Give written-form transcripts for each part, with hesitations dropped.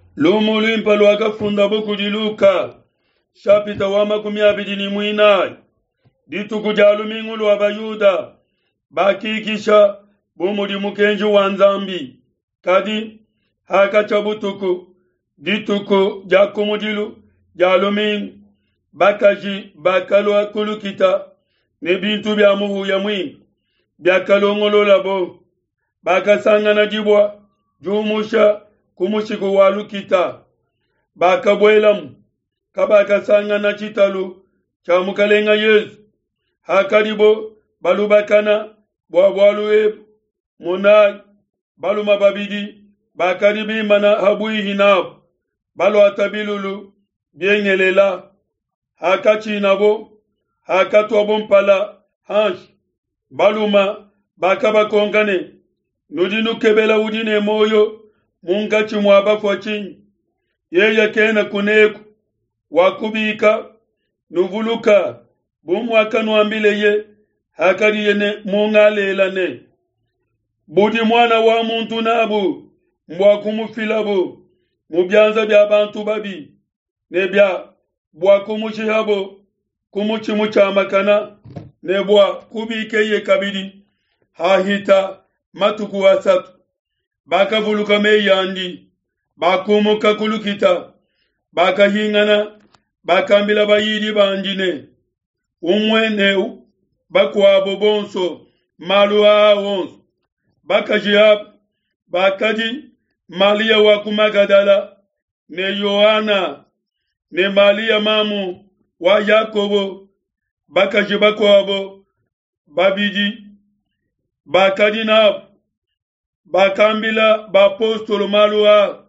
Lumulimpa lwakafunda buku di Luka shapita wa makumi abiri ni mwinai dituku dia lumingu lwa bayuda bakikisha bumudi mukenji wa nzambi kadi haka chabutuku dituku dia kumudilu dia lumingu bakaji bakalwa kulukita ne bintu bya muhu ya mwingi bya kalongolola bo bakasangana jibwa jumusha kumushiku walukita bakabwelamu kabakasangana chitalu cha mukalenga Yesu hakaribo balubakana bwabwaluwe munai baluma babidi bakaribi mana habui hinab balu atabilulu biengelela hakachi nabo hakatwabo mpala hansh baluma bakabakongane nudinu kebela udine moyo mungachi mwabafu chini yeye kena kuneku wakubika nuvuluka bumwaka nwambile ye hakari yene mungalelane budi mwana wa muntu nabu mbwakumufilabo mubyanza bya bantu babi nebya bwakumuchihabo kumuchimuchamakana nebwa kubike ye kabiri hahita matuku asatu bakavuluka meyandi bakumuka kulukita bakahingana bakambila bayidi banjine umwene bakwabo bonso malu awonso bakajihab bakadi Malia wa kumagadala ne Yohana ne Malia mamu wa Yakobo bakajibakwabo babidi bakadina bakambila bapostolo maluwa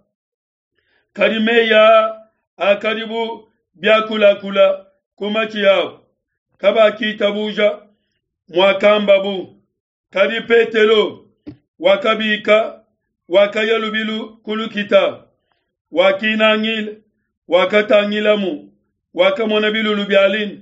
kadimeya akadibu byakula kumachi yao kaba kitabuja mwakambabu kadi Petelo wakabika wakayalubilu kulukita wakinangile wakatangilamu wakamonabilu lubyalini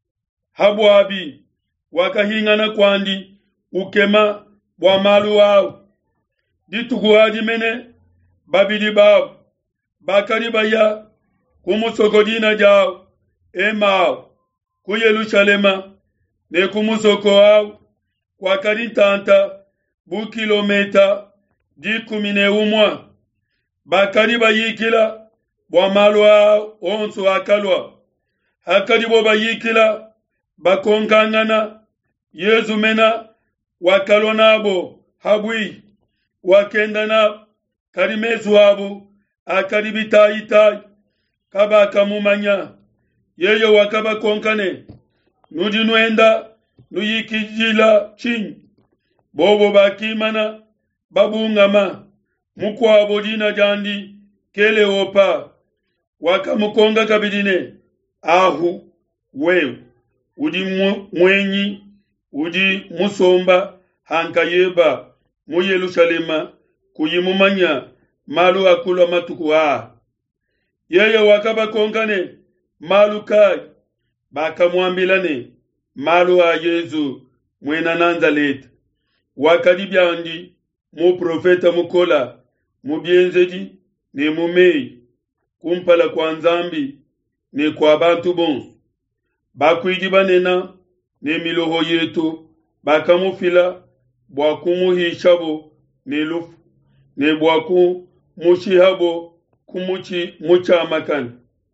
habwabi wakahingana kwandi ukema bwa malu wao ditukuwaji mene babidi babu bakari baya kumusokodina jao emao kuyelushalema ne kumusoko wao kwa karintanta bu kilometa di kumine umwa bakari bayikila bwa malu wao onso akalwa hakari bo bayikila bakonkangana Yezu mena wakalonabo habwi wakendana karimezu wabu akaribita itai kaba kamumanya yeye wakaba konkane nudinuenda nuyikijila chini bobo bakimana babungama mukwabo dina jandi kele opa wakamukonga kabidine ahu wewe udi mwenyi udi musomba hankayeba mu Yerusalema kuyimumanya malu akulwa matuku yeye wakaba konkane malu kai bakamwambilane malu a Yesu mwena Nazareti wakadibyandi mu profeta mukola mu byenzedi ne mumei kumpala kwa nzambi ne kwa bantu bonsu bakuidibanena ne miloho yetu bakamufila bwakumuhishabo ne lufu ne bwakumushihabo kumuchi muchamakani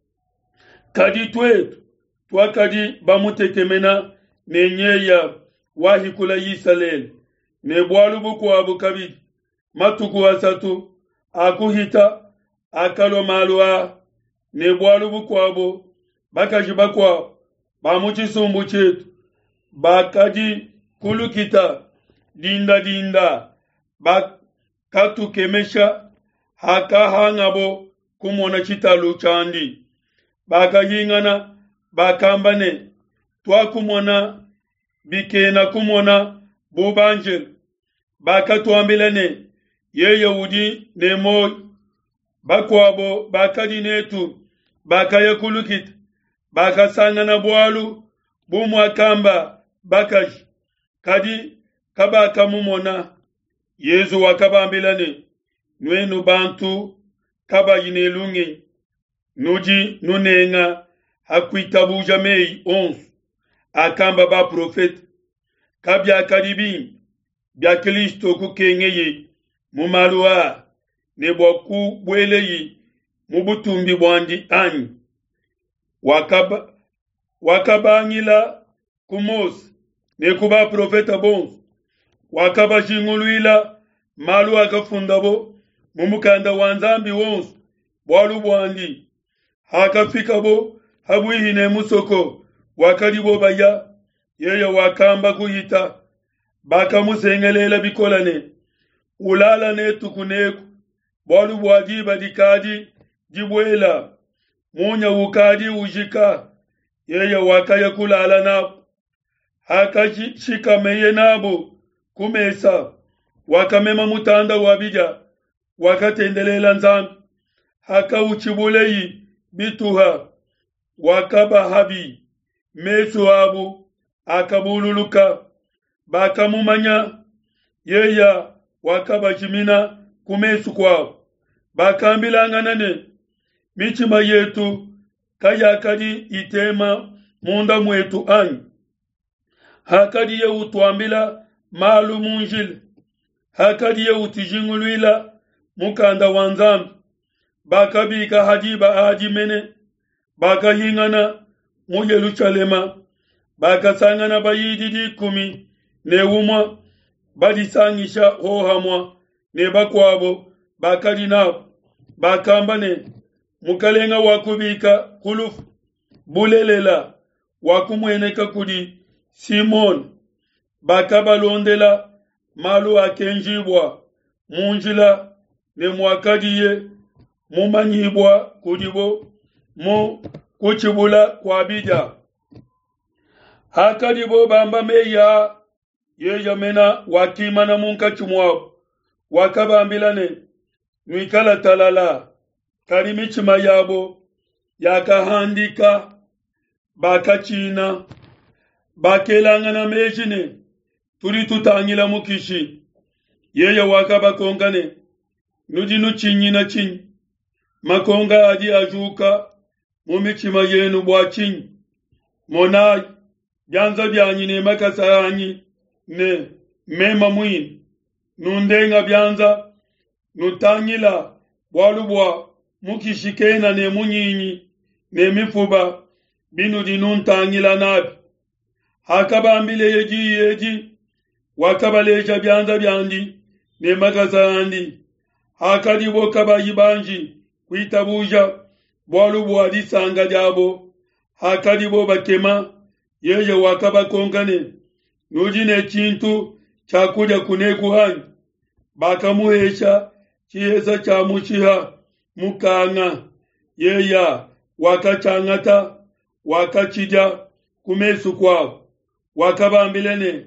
kadi twetu twakadi bamutekemena ne nyeya wahikula yisalele ne bwalubu kwa kabidi matuku asatu akuhita akalo malwa ne bwalubu kwabo bakajibakwa bamuchisumbu chetu bakadi kulukita dinda bakatukemesha hakahangabo kumona chitalu chandi bakahingana bakambane twakumona bikena kumona bubanjel bakatwambilane yeye udi nemo bakwabo bakadinetu bakayakulukita bakasangana bwalu bumwakamba bakaji kadi kabaka mumona Yezu wakabambilane nwenu bantu kaba yinelungi nuji nunenga hakuitabuja mei 11 akamba ba profeta kabya karibi bya Kristo kukengeye mumalua ne bwaku bweleyi mubutumbi bwandi anyi wakabanyila kumos ne kuba profeta bons wakabashinguluila malu akafundabo mumukanda wanzambi wons bwalu bwandi hakafikabo habwihine musoko wakalibo baya yeya wakamba kuyita bakamusengelela bikolane ulala ne tukuneku bwalu bwajiba dikadi jibwela munya ukadi ujika yeya wakaya kulala nabo hakashika meye nabo kumesa wakamema mutanda wabija wakatendelela nzambi hakauchibuleyi bituha wakaba habi mesu abu akabululuka bakamumanya yeya wakaba jimina kumesu kwao bakambilanganane michima yetu kayakadi itema munda mwetu anyi hakadi ye utwambila malu munjile hakadi ye utijinguluila mukanda wanzambi bakabika hajiba ajimene bakahingana muyeluchalema bakasangana bayididi 10 ne umwa badisangisha hohamwa ne bakwabo bakadi nabo bakambane mukalenga wakubika kulufu bulelela wakumweneka kudi Simon bakabalondela malu akenjibwa munjila ne mwakadiye mumanyibwa kudibo mu kuchibula kwa bija hakadibo bamba meya yeya mena wakimana munka chumwabo wakabambilane nwikala talala karimichima yabo yakahandika bakachina bakelangana mejine turi tutangila mukishi yeya wakabakongane nujinu chinyina chinyi makonga adi ajuka mumichima yenu bwa chinyi monai byanza byanyine makasayanyi ne mema mwini nundenga byanza nutangila bwalubwa mukishikena ne munyinyi ne mifuba binu dinuntangila nabi hakabambile yeji wakabaleja byanza byandi ne makasayandi hakadibo kabayibanji kuitabuja bwalubwa disanga jabo hakadibo bakema yeye wakabakongane nujine chintu chakuja kuneku hanyi bakamuhesha chiheza cha muchiha mukanga yeya wakachangata wakachija kumesu kwao wakabambilene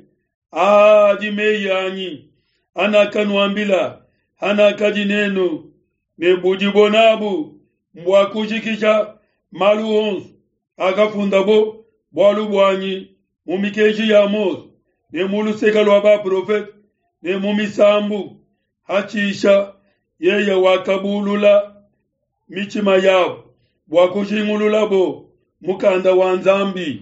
ajimeyanyi anakanwambila anakadineno nebujibonabu mbwakujikisha malu 11 akafundabo bwalu bwanyi mumikeji ya mozo ne muluseka lwa ba profet ne mumisambu hachisha yeya wakabulula michima yabo bwakushingulula bo mukanda wanzambi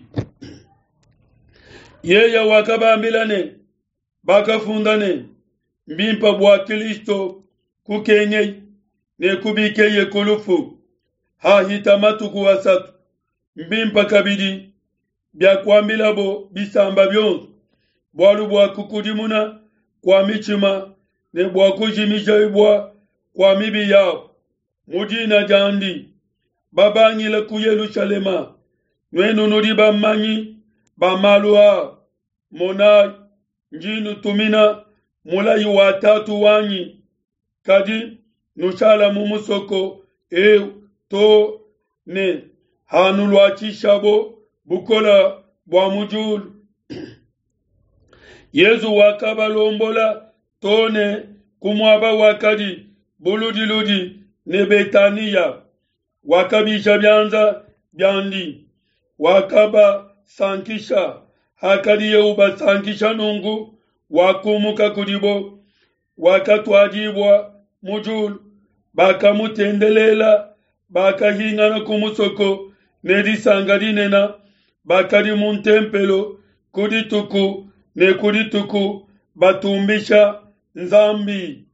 yeya wakabambilane bakafundane mbimpa bwa Kristo kukenye ne kubikeye kulufu hahita kuwasatu mbimpa kabidi bya kwambilabo bisamba byonso bwalu bwa kukudimuna kwa michima ne bwa kujimishaibwa kwa mibi yao mujina jandi babanyila kuyeluchalema nwenu nudi bamanyi bamalua monai njinu tumina mulayi watatu wanyi kadi nuchala mumusoko to ne hanulwachishabo bukola bwa mujulu Yesu wakabalombola tone kumwaba wakadi buludiludi ne Betania wakabisha byanza byandi wakaba sankisha hakadiye uba sankisha nungu wakumuka kudibo wakatwadibwa mujulu bakamutendelela bakahingana kumusoko nedisanga dinena bakadi muntempelo kudituku ne kudituku batumbisha nzambi